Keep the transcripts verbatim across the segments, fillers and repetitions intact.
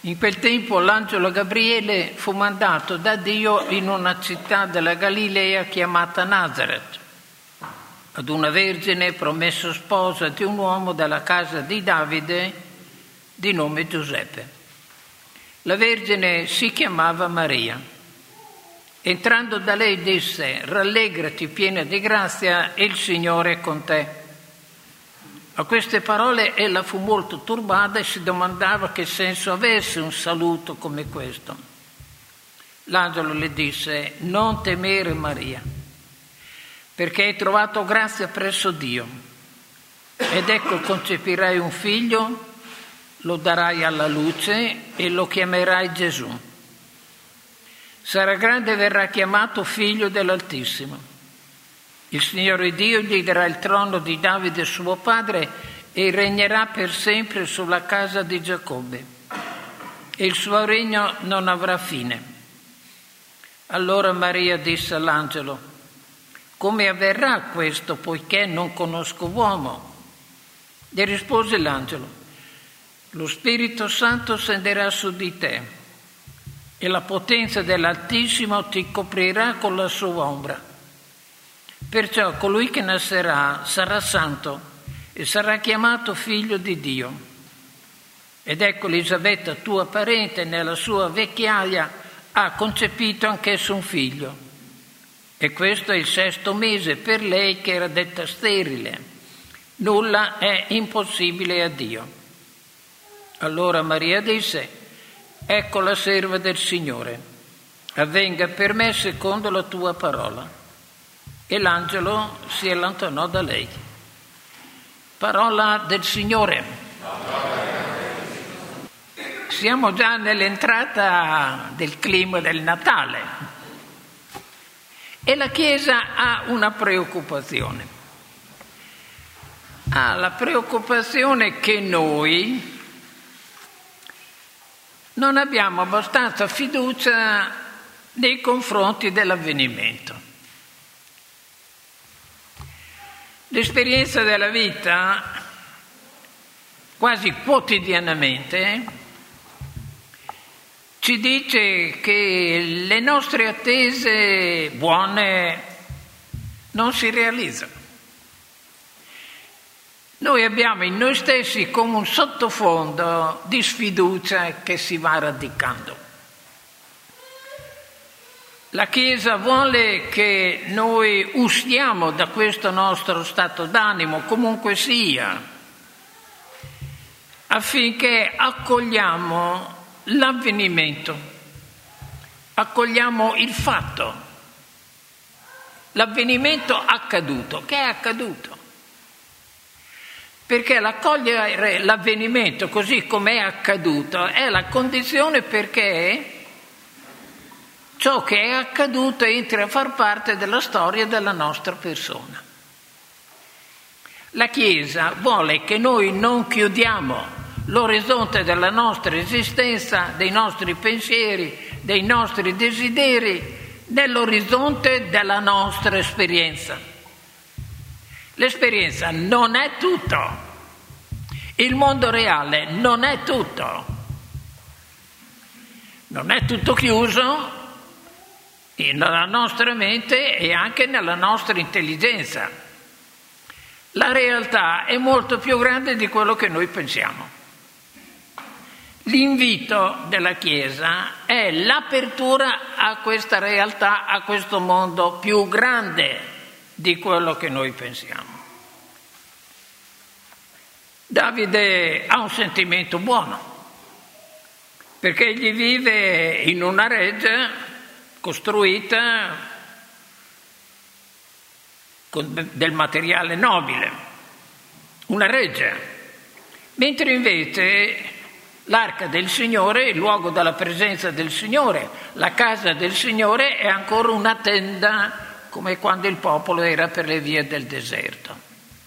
In quel tempo l'angelo Gabriele fu mandato da Dio in una città della Galilea chiamata Nazaret, ad una vergine promessa sposa di un uomo della casa di Davide di nome Giuseppe. La vergine si chiamava Maria. Entrando da lei disse: rallegrati piena di grazia, il Signore è con te. A queste parole ella fu molto turbata e si domandava che senso avesse un saluto come questo. L'angelo le disse: non temere Maria, perché hai trovato grazia presso Dio, ed ecco concepirai un figlio, lo darai alla luce e lo chiamerai Gesù. Sarà grande e verrà chiamato figlio dell'Altissimo. Il Signore Dio gli darà il trono di Davide suo padre e regnerà per sempre sulla casa di Giacobbe, e il suo regno non avrà fine. Allora Maria disse all'angelo: come avverrà questo, poiché non conosco uomo? Gli rispose l'angelo: lo Spirito Santo scenderà su di te e la potenza dell'Altissimo ti coprirà con la sua ombra. Perciò colui che nascerà sarà santo e sarà chiamato figlio di Dio. Ed ecco Elisabetta, tua parente, nella sua vecchiaia ha concepito anch'essa un figlio. E questo è il sesto mese per lei che era detta sterile. Nulla è impossibile a Dio. Allora Maria disse: ecco la serva del Signore, avvenga per me secondo la tua parola. E l'angelo si allontanò da lei. Parola del Signore. Siamo già nell'entrata del clima del Natale e la Chiesa ha una preoccupazione. Ha la preoccupazione che noi non abbiamo abbastanza fiducia nei confronti dell'avvenimento. L'esperienza della vita, quasi quotidianamente, ci dice che le nostre attese buone non si realizzano. Noi abbiamo in noi stessi come un sottofondo di sfiducia che si va radicando. La Chiesa vuole che noi usciamo da questo nostro stato d'animo, comunque sia, affinché accogliamo l'avvenimento, accogliamo il fatto, l'avvenimento accaduto. Che è accaduto? Perché l'accogliere l'avvenimento così come è accaduto è la condizione perché ciò che è accaduto entra a far parte della storia della nostra persona. La Chiesa vuole che noi non chiudiamo l'orizzonte della nostra esistenza, dei nostri pensieri, dei nostri desideri, nell'orizzonte della nostra esperienza. L'esperienza non è tutto, il mondo reale non è tutto, non è tutto chiuso nella nostra mente e anche nella nostra intelligenza. La realtà è molto più grande di quello che noi pensiamo. L'invito della Chiesa è l'apertura a questa realtà, a questo mondo più grande di quello che noi pensiamo. Davide ha un sentimento buono, perché egli vive in una reggia costruita con del materiale nobile, una reggia, mentre invece l'arca del Signore, il luogo della presenza del Signore, la casa del Signore è ancora una tenda come quando il popolo era per le vie del deserto.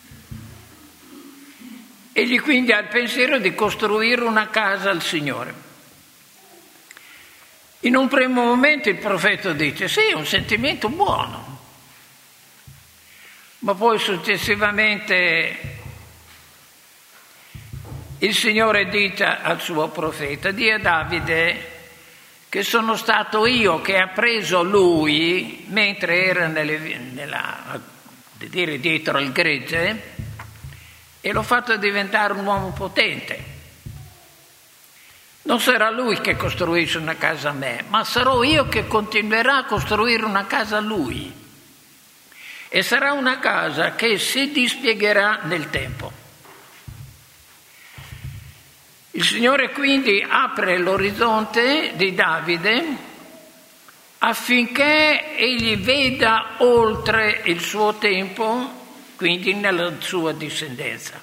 Egli quindi ha il pensiero di costruire una casa al Signore. In un primo momento il profeta dice: sì, è un sentimento buono, ma poi successivamente il Signore dice al suo profeta: di a Davide che sono stato io che ha preso lui mentre era nelle, nella, dire, dietro al gregge, e l'ho fatto diventare un uomo potente. Non sarà lui che costruisce una casa a me, ma sarò io che continuerà a costruire una casa a lui. E sarà una casa che si dispiegherà nel tempo. Il Signore quindi apre l'orizzonte di Davide affinché egli veda oltre il suo tempo, quindi nella sua discendenza.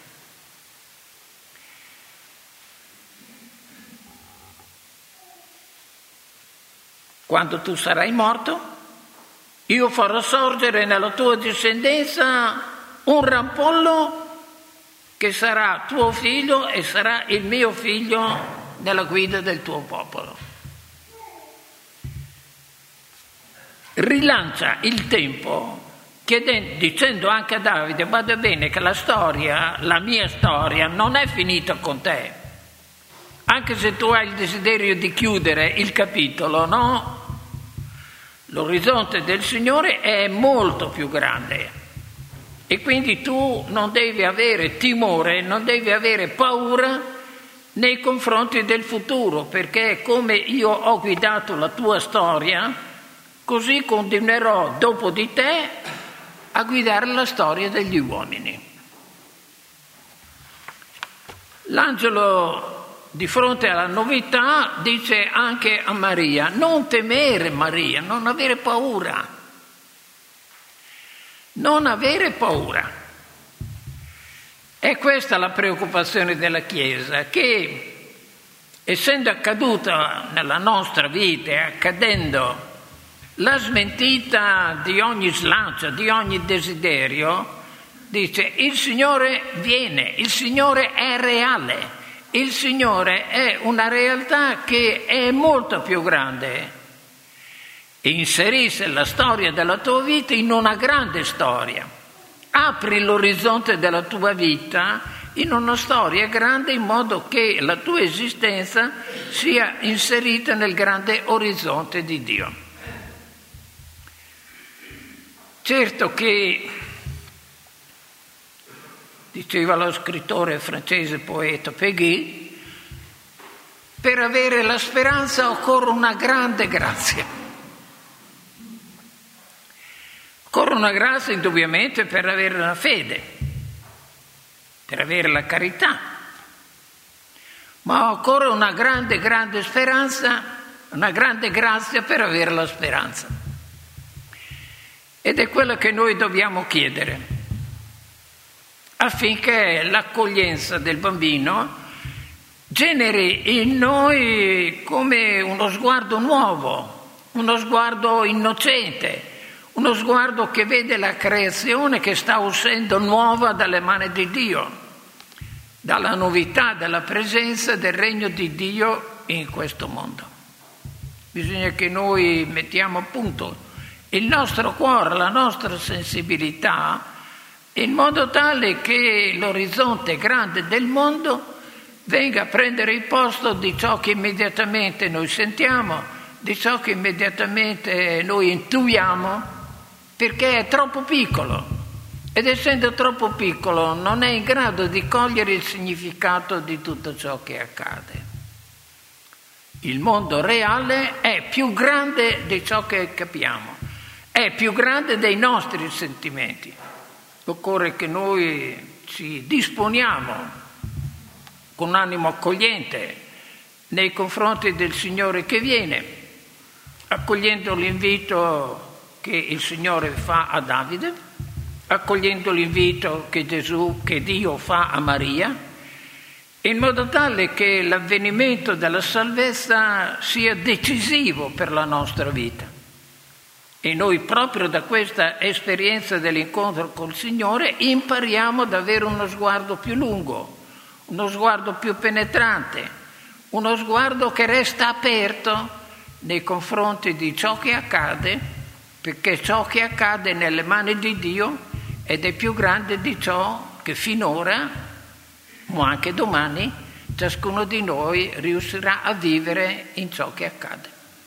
Quando tu sarai morto, io farò sorgere nella tua discendenza un rampollo che sarà tuo figlio e sarà il mio figlio nella guida del tuo popolo. Rilancia il tempo chiedendo, dicendo anche a Davide: guarda bene che la storia, la mia storia, non è finita con te. Anche se tu hai il desiderio di chiudere il capitolo, no? L'orizzonte del Signore è molto più grande. E quindi tu non devi avere timore, non devi avere paura nei confronti del futuro, perché come io ho guidato la tua storia, così continuerò dopo di te a guidare la storia degli uomini. L'angelo, di fronte alla novità, dice anche a Maria: non temere, Maria, non avere paura. Non avere paura. È questa la preoccupazione della Chiesa, che essendo accaduta nella nostra vita e accadendo la smentita di ogni slancio, di ogni desiderio, dice: il Signore viene, il Signore è reale, il Signore è una realtà che è molto più grande. E inserisce la storia della tua vita in una grande storia. Apri l'orizzonte della tua vita in una storia grande, in modo che la tua esistenza sia inserita nel grande orizzonte di Dio. Certo che, diceva lo scrittore francese poeta Péguy, per avere la speranza occorre una grande grazia. Occorre una grazia indubbiamente per avere la fede, per avere la carità, ma occorre una grande, grande speranza, una grande grazia per avere la speranza. Ed è quello che noi dobbiamo chiedere, affinché l'accoglienza del bambino generi in noi come uno sguardo nuovo, uno sguardo innocente, uno sguardo che vede la creazione che sta uscendo nuova dalle mani di Dio, dalla novità della presenza del regno di Dio in questo mondo. Bisogna che noi mettiamo a punto il nostro cuore, la nostra sensibilità, in modo tale che l'orizzonte grande del mondo venga a prendere il posto di ciò che immediatamente noi sentiamo, di ciò che immediatamente noi intuiamo, perché è troppo piccolo, ed essendo troppo piccolo non è in grado di cogliere il significato di tutto ciò che accade. Il mondo reale è più grande di ciò che capiamo, è più grande dei nostri sentimenti. Occorre che noi ci disponiamo con un animo accogliente nei confronti del Signore che viene, accogliendo l'invito che il Signore fa a Davide, accogliendo l'invito che Gesù, che Dio fa a Maria, in modo tale che l'avvenimento della salvezza sia decisivo per la nostra vita. E noi proprio da questa esperienza dell'incontro col Signore impariamo ad avere uno sguardo più lungo, uno sguardo più penetrante, uno sguardo che resta aperto nei confronti di ciò che accade, perché ciò che accade nelle mani di Dio ed è più grande di ciò che finora, o anche domani, ciascuno di noi riuscirà a vivere in ciò che accade.